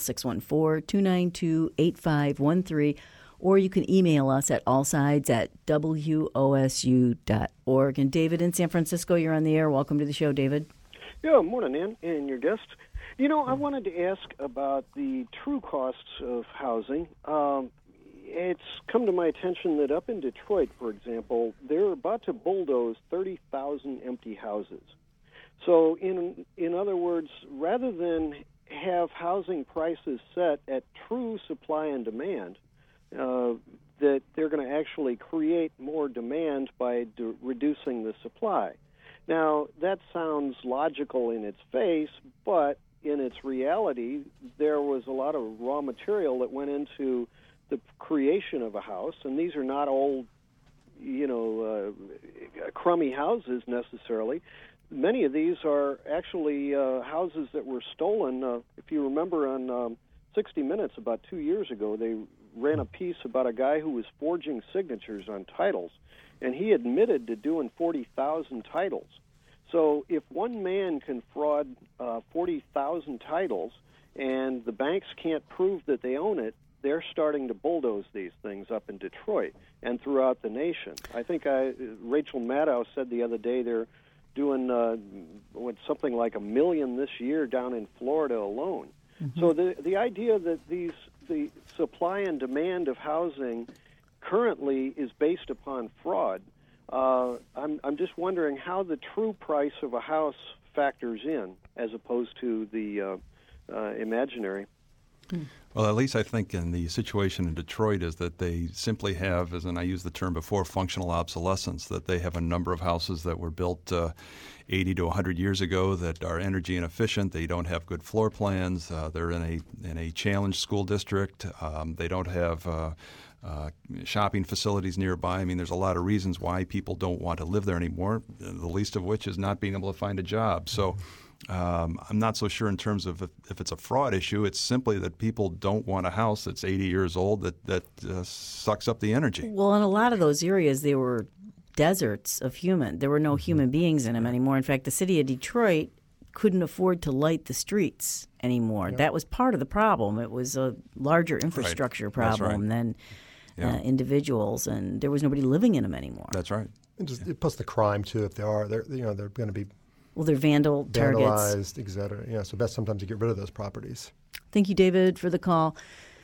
614-292-8513. Or you can email us at allsides@wosu.org. And David in San Francisco, you're on the air. Welcome to the show, David. Yeah, morning, Ann, and your guest. You know, I wanted to ask about the true costs of housing. It's come to my attention that up in Detroit, for example, they're about to bulldoze 30,000 empty houses. So, in other words, rather than have housing prices set at true supply and demand, that they're going to actually create more demand by reducing the supply. Now, that sounds logical in its face, but in its reality, there was a lot of raw material that went into the creation of a house, and these are not old, crummy houses necessarily. Many of these are actually houses that were stolen. If you remember on 60 Minutes about 2 years ago, they ran a piece about a guy who was forging signatures on titles, and he admitted to doing 40,000 titles. So if one man can fraud 40,000 titles and the banks can't prove that they own it, they're starting to bulldoze these things up in Detroit and throughout the nation. I think Rachel Maddow said the other day they're doing something like 1 million this year down in Florida alone. Mm-hmm. So the idea that the supply and demand of housing currently is based upon fraud, I'm just wondering how the true price of a house factors in as opposed to the imaginary. Well, at least I think in the situation in Detroit is that they simply have, and I used the term before, functional obsolescence, that they have a number of houses that were built 80 to 100 years ago that are energy inefficient. They don't have good floor plans. They're in a challenged school district. They don't have shopping facilities nearby. I mean, there's a lot of reasons why people don't want to live there anymore, the least of which is not being able to find a job. So I'm not so sure in terms of if it's a fraud issue. It's simply that people don't want a house that's 80 years old that sucks up the energy. Well, in a lot of those areas, they were deserts of human. There were no human beings in them anymore. In fact, the city of Detroit couldn't afford to light the streets anymore. Yep. That was part of the problem. It was a larger infrastructure problem than individuals, and there was nobody living in them anymore. That's right. And plus the crime too. If they are, they're going to be they're vandalized, targets, et cetera. Yeah, so best sometimes to get rid of those properties. Thank you, David, for the call.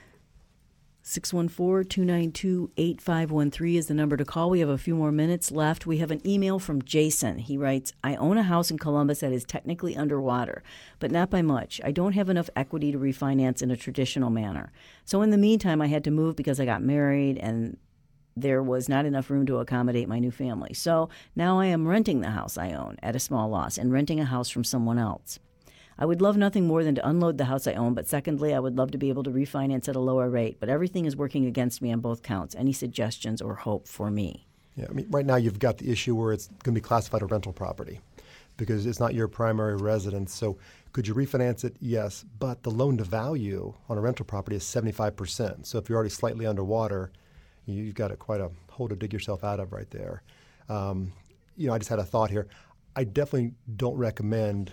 614-292-8513 is the number to call. We have a few more minutes left. We have an email from Jason. He writes, I own a house in Columbus that is technically underwater, but not by much. I don't have enough equity to refinance in a traditional manner. So in the meantime, I had to move because I got married and there was not enough room to accommodate my new family. So now I am renting the house I own at a small loss and renting a house from someone else. I would love nothing more than to unload the house I own, but secondly, I would love to be able to refinance at a lower rate. But everything is working against me on both counts. Any suggestions or hope for me? Yeah, I mean, right now you've got the issue where it's going to be classified a rental property because it's not your primary residence. So could you refinance it? Yes, but the loan to value on a rental property is 75%. So if you're already slightly underwater, you've got quite a hole to dig yourself out of right there. I just had a thought here. I definitely don't recommend.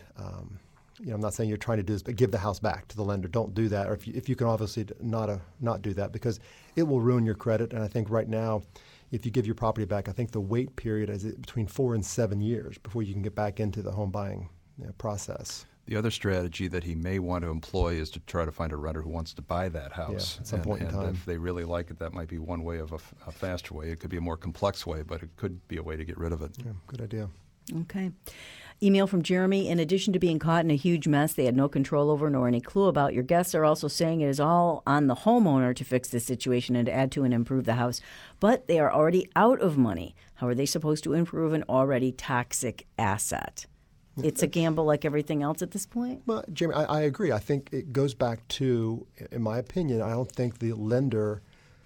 I'm not saying you're trying to do this, but give the house back to the lender. Don't do that. Or if you can obviously not do that because it will ruin your credit. And I think right now, if you give your property back, I think the wait period is between 4 and 7 years before you can get back into the home buying process. The other strategy that he may want to employ is to try to find a renter who wants to buy that house. At some point in time. And if they really like it, that might be one way of a faster way. It could be a more complex way, but it could be a way to get rid of it. Yeah, good idea. Okay. Email from Jeremy. In addition to being caught in a huge mess they had no control over nor any clue about, your guests are also saying it is all on the homeowner to fix this situation and to add to and improve the house. But they are already out of money. How are they supposed to improve an already toxic asset? It's a gamble like everything else at this point? Well, Jeremy, I agree. I think it goes back to, in my opinion, I don't think the lender,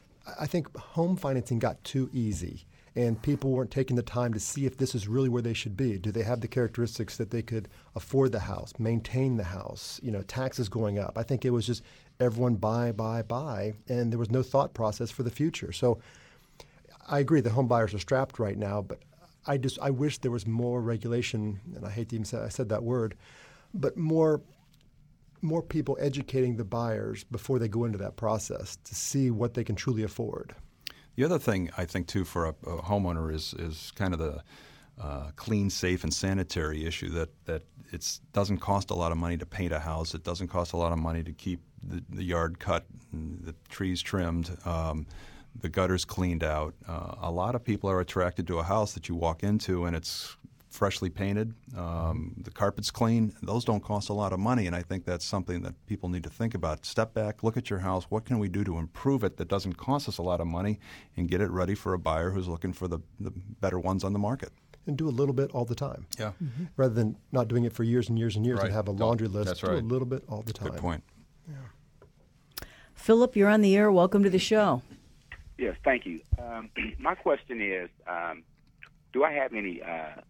I think home financing got too easy. And people weren't taking the time to see if this is really where they should be. Do they have the characteristics that they could afford the house, maintain the house, taxes going up? I think it was just everyone buy, and there was no thought process for the future. So I agree that home buyers are strapped right now, but I wish there was more regulation, and I hate to even say I said that word, but more people educating the buyers before they go into that process to see what they can truly afford. The other thing I think, too, for a homeowner is kind of the clean, safe, and sanitary issue that it doesn't cost a lot of money to paint a house. It doesn't cost a lot of money to keep the yard cut, and the trees trimmed, the gutters cleaned out. A lot of people are attracted to a house that you walk into and it's freshly painted, the carpet's clean. Those don't cost a lot of money, and I think that's something that people need to think about. Step back, look at your house. What can we do to improve it that doesn't cost us a lot of money and get it ready for a buyer who's looking for the better ones on the market? And do a little bit all the time. Yeah. Mm-hmm. Rather than not doing it for years and years and years and have a laundry list. That's do right. a little bit all the time. Good point. Yeah. Philip, you're on the air. Welcome to the show. Yes, thank you. My question is, do I have any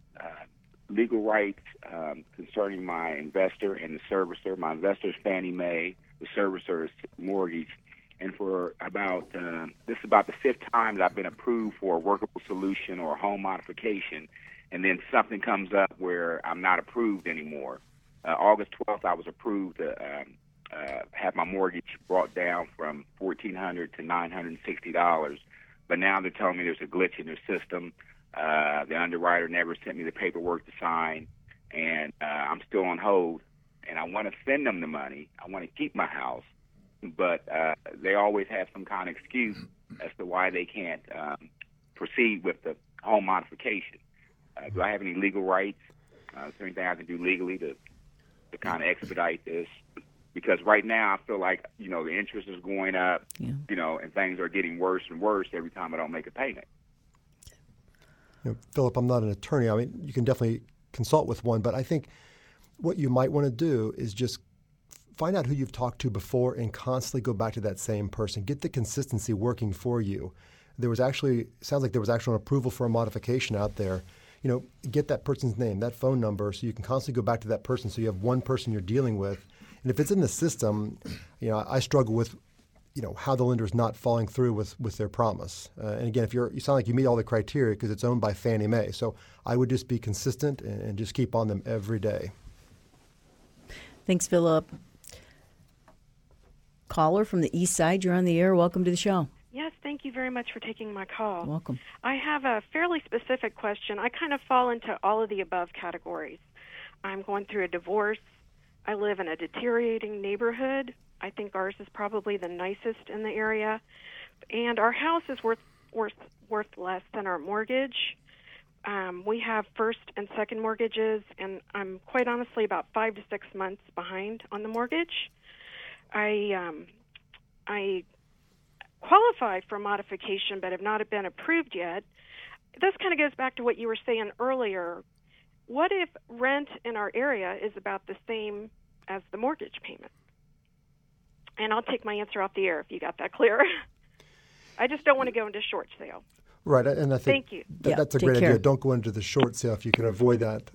legal rights concerning my investor and the servicer? My investor is Fannie Mae. The servicer is Mortgage. And for about this is about the fifth time that I've been approved for a workable solution or a home modification, and then something comes up where I'm not approved anymore. August 12th, I was approved to have my mortgage brought down from $1,400 to $960, but now they're telling me there's a glitch in their system. The underwriter never sent me the paperwork to sign, and I'm still on hold. And I want to send them the money. I want to keep my house, but they always have some kind of excuse as to why they can't proceed with the home modification. Do I have any legal rights? Is there anything I can do legally to kind of expedite this? Because right now I feel like, the interest is going up, and things are getting worse and worse every time I don't make a payment. Philip, I'm not an attorney. I mean, you can definitely consult with one, but I think what you might want to do is just find out who you've talked to before and constantly go back to that same person. Get the consistency working for you. Sounds like there was actually an approval for a modification out there. get that person's name, that phone number, so you can constantly go back to that person so you have one person you're dealing with. And if it's in the system, I struggle with, how the lender is not following through with their promise. And again, if you sound like you meet all the criteria because it's owned by Fannie Mae. So I would just be consistent and just keep on them every day. Thanks, Philip. Caller from the East Side, you're on the air. Welcome to the show. Yes, thank you very much for taking my call. Welcome. I have a fairly specific question. I kind of fall into all of the above categories. I'm going through a divorce. I live in a deteriorating neighborhood. I think ours is probably the nicest in the area. And our house is worth less than our mortgage. We have first and second mortgages, and I'm quite honestly about 5 to 6 months behind on the mortgage. I qualify for modification but have not been approved yet. This kind of goes back to what you were saying earlier. What if rent in our area is about the same as the mortgage payment? And I'll take my answer off the air if you got that clear. I just don't want to go into short sale. Right, and I think Thank you. That's a great idea. Don't go into the short sale if you can avoid that.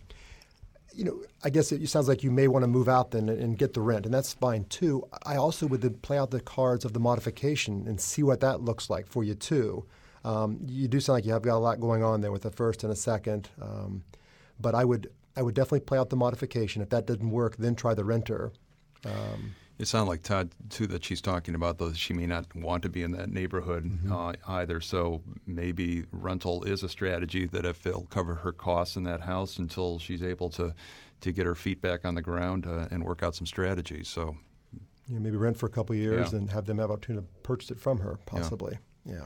I guess it sounds like you may want to move out then and get the rent, and that's fine too. I also would then play out the cards of the modification and see what that looks like for you too. You do sound like you have got a lot going on there with a first and a second, but I would definitely play out the modification. If that doesn't work, then try the renter. It sounds like, Todd, too, that she's talking about those. She may not want to be in that neighborhood either. So maybe rental is a strategy that if it'll cover her costs in that house until she's able to get her feet back on the ground and work out some strategies. So maybe rent for a couple of years and have them have opportunity to purchase it from her, possibly. Yeah.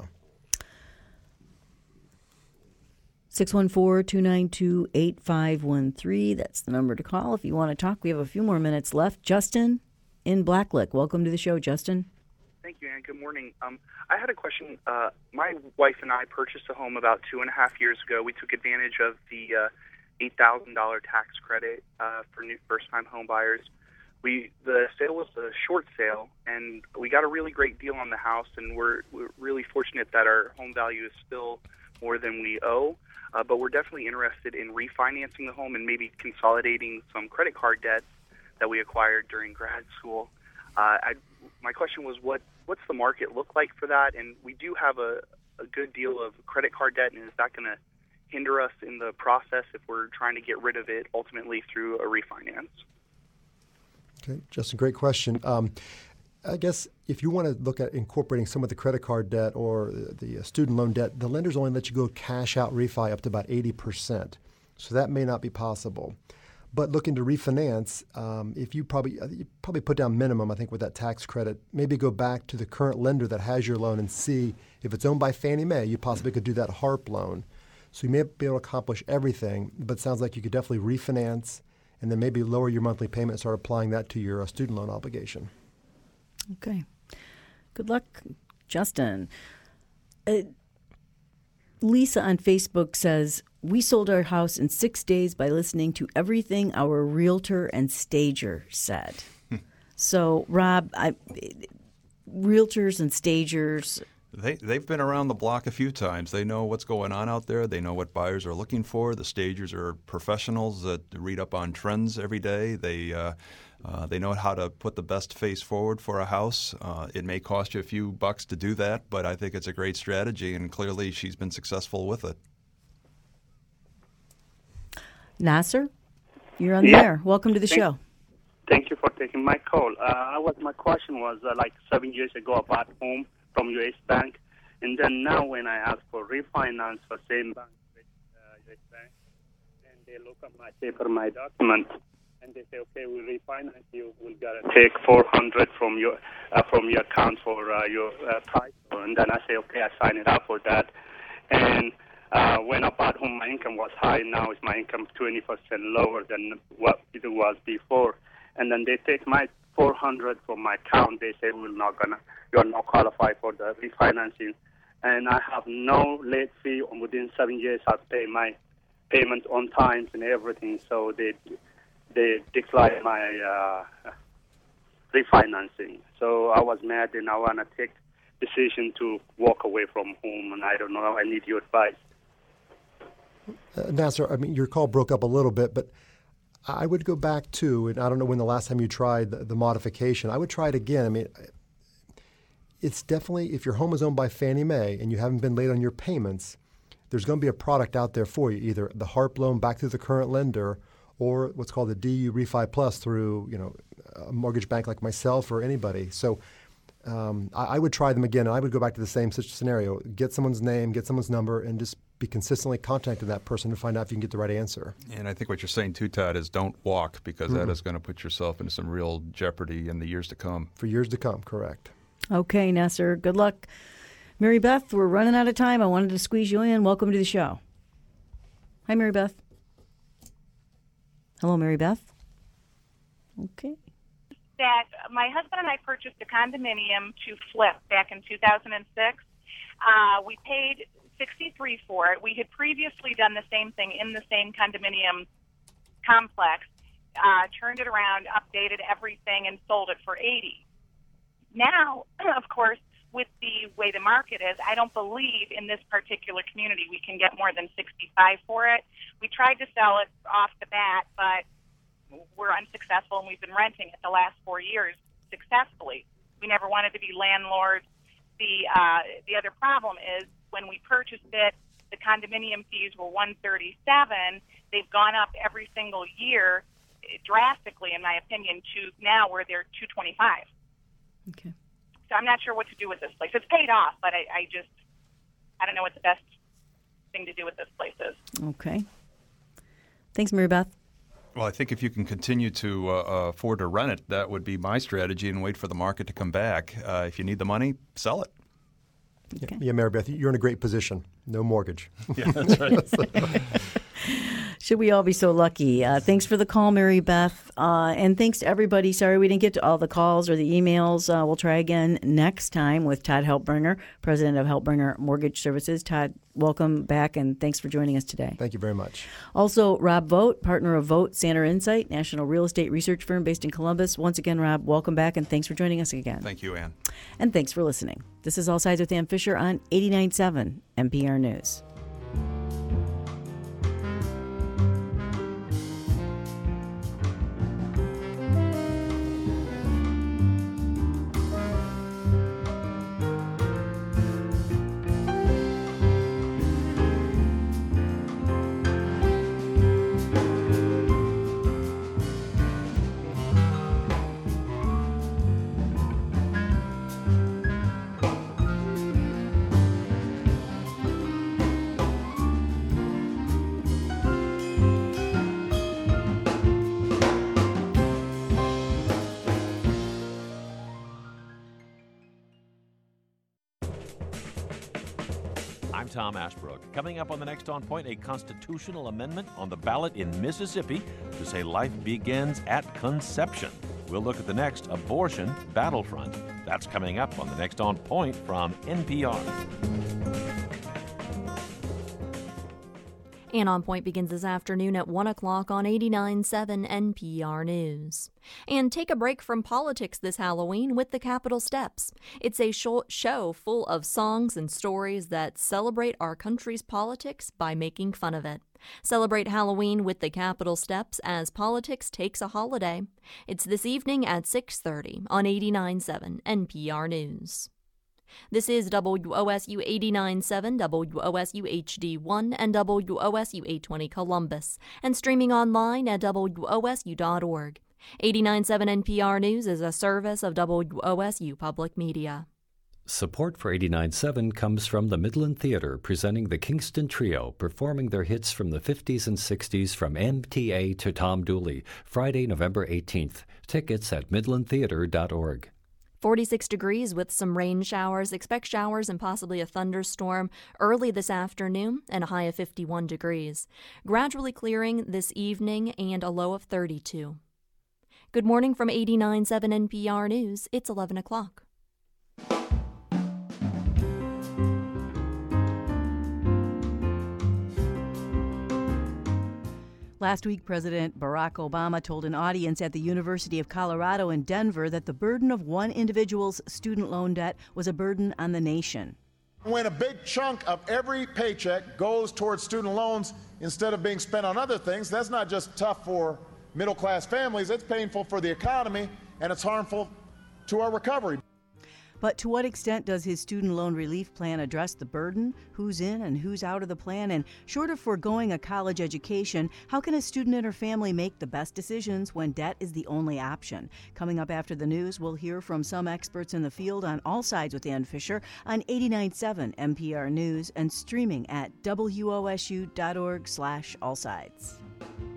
614-292-8513. That's the number to call if you want to talk. We have a few more minutes left. Justin in Blacklick. Welcome to the show, Justin. Thank you, Ann. Good morning. I had a question. My wife and I purchased a home about 2.5 years ago. We took advantage of the $8,000 tax credit for new first-time home buyers. The sale was a short sale, and we got a really great deal on the house, and we're really fortunate that our home value is still more than we owe. But we're definitely interested in refinancing the home and maybe consolidating some credit card debts that we acquired during grad school. My question was, what's the market look like for that? And we do have a good deal of credit card debt, and is that going to hinder us in the process if we're trying to get rid of it ultimately through a refinance? Okay, Justin, great question. I guess if you want to look at incorporating some of the credit card debt or the student loan debt, the lenders only let you go cash out refi up to about 80%. So that may not be possible. But looking to refinance, if you probably put down minimum, I think, with that tax credit, maybe go back to the current lender that has your loan and see if it's owned by Fannie Mae, you possibly could do that HARP loan. So you may be able to accomplish everything, but it sounds like you could definitely refinance and then maybe lower your monthly payment and start applying that to your student loan obligation. Okay. Good luck, Justin. Lisa on Facebook says, we sold our house in 6 days by listening to everything our realtor and stager said. So, Rob, realtors and stagers, They've been around the block a few times. They know what's going on out there. They know what buyers are looking for. The stagers are professionals that read up on trends every day. They know how to put the best face forward for a house. It may cost you a few bucks to do that, but I think it's a great strategy, and clearly she's been successful with it. Nasser, you're on the air. Welcome to the show. Thank you for taking my call. My question was, like 7 years ago, I bought home from U.S. Bank, and then now when I ask for refinance for same bank with U.S. Bank, and they look at my paper, my document, and they say, okay, we'll refinance you. We're gonna take $400 from your account for your title, and then I say, okay, I sign it up for that. And when I bought home, my income was high. Now is my income 20% lower than what it was before. And then they take my $400 from my account. They say you're not qualified for the refinancing. And I have no late fee. Within 7 years, I pay my payment on time and everything. So they decline my refinancing. So I was mad, and I want to take decision to walk away from home. And I don't know. I need your advice. Nasser, I mean, your call broke up a little bit, but I would go back to, and I don't know when the last time you tried the modification. I would try it again. I mean, it's definitely, if your home is owned by Fannie Mae and you haven't been late on your payments, there's going to be a product out there for you, either the HARP loan back through the current lender or what's called the DU Refi Plus through, a mortgage bank like myself or anybody. So I would try them again, and I would go back to the same scenario. Get someone's name, get someone's number, and just be consistently contacting that person to find out if you can get the right answer. And I think what you're saying too, Todd, is don't walk, because that is going to put yourself into some real jeopardy in the years to come. For years to come, correct. Okay, Nasser, good luck. Mary Beth, we're running out of time. I wanted to squeeze you in. Welcome to the show. Hi, Mary Beth. Hello, Mary Beth. Okay. That my husband and I purchased a condominium to flip back in 2006. We paid $63 for it. We had previously done the same thing in the same condominium complex, turned it around, updated everything, and sold it for $80. Now, of course, with the way the market is, I don't believe in this particular community we can get more than $65 for it. We tried to sell it off the bat, but we're unsuccessful, and we've been renting it the last 4 years successfully. We never wanted to be landlords. The other problem is when we purchased it, the condominium fees were $137. They've gone up every single year drastically, in my opinion, to now where they're $225. Okay. So I'm not sure what to do with this place. It's paid off, but I don't know what the best thing to do with this place is. Okay. Thanks, Mary Beth. Well, I think if you can continue to afford to rent it, that would be my strategy, and wait for the market to come back. If you need the money, sell it. Okay. Yeah, Mary Beth, you're in a great position. No mortgage. Yeah, that's right. Should we all be so lucky? Thanks for the call, Mary Beth. And thanks to everybody. Sorry we didn't get to all the calls or the emails. We'll try again next time with Todd Helpbringer, president of Helpbringer Mortgage Services. Todd, welcome back, and thanks for joining us today. Thank you very much. Also, Rob Vogt, partner of Vogt Sander Insight, national real estate research firm based in Columbus. Once again, Rob, welcome back, and thanks for joining us again. Thank you, Ann. And thanks for listening. This is All Sides with Ann Fisher on 89.7 NPR News. I'm Tom Ashbrook. Coming up on the next On Point, a constitutional amendment on the ballot in Mississippi to say life begins at conception. We'll look at the next abortion battlefront. That's coming up on the next On Point from NPR. And On Point begins this afternoon at 1 o'clock on 89.7 NPR News. And take a break from politics this Halloween with the Capitol Steps. It's a show full of songs and stories that celebrate our country's politics by making fun of it. Celebrate Halloween with the Capitol Steps as politics takes a holiday. It's this evening at 6:30 on 89.7 NPR News. This is WOSU 89.7, WOSU HD1, and WOSU 820 Columbus, and streaming online at WOSU.org. 89.7 NPR News is a service of WOSU Public Media. Support for 89.7 comes from the Midland Theater, presenting the Kingston Trio, performing their hits from the 50s and 60s from MTA to Tom Dooley, Friday, November 18th. Tickets at midlandtheater.org. 46 degrees with some rain showers. Expect showers and possibly a thunderstorm early this afternoon and a high of 51 degrees. Gradually clearing this evening and a low of 32. Good morning from 89.7 NPR News. It's 11 o'clock. Last week, President Barack Obama told an audience at the University of Colorado in Denver that the burden of one individual's student loan debt was a burden on the nation. When a big chunk of every paycheck goes towards student loans instead of being spent on other things, that's not just tough for middle-class families, it's painful for the economy, and it's harmful to our recovery. But to what extent does his student loan relief plan address the burden, who's in and who's out of the plan? And short of foregoing a college education, how can a student and her family make the best decisions when debt is the only option? Coming up after the news, we'll hear from some experts in the field on All Sides with Ann Fisher on 89.7 NPR News and streaming at WOSU.org/allsides.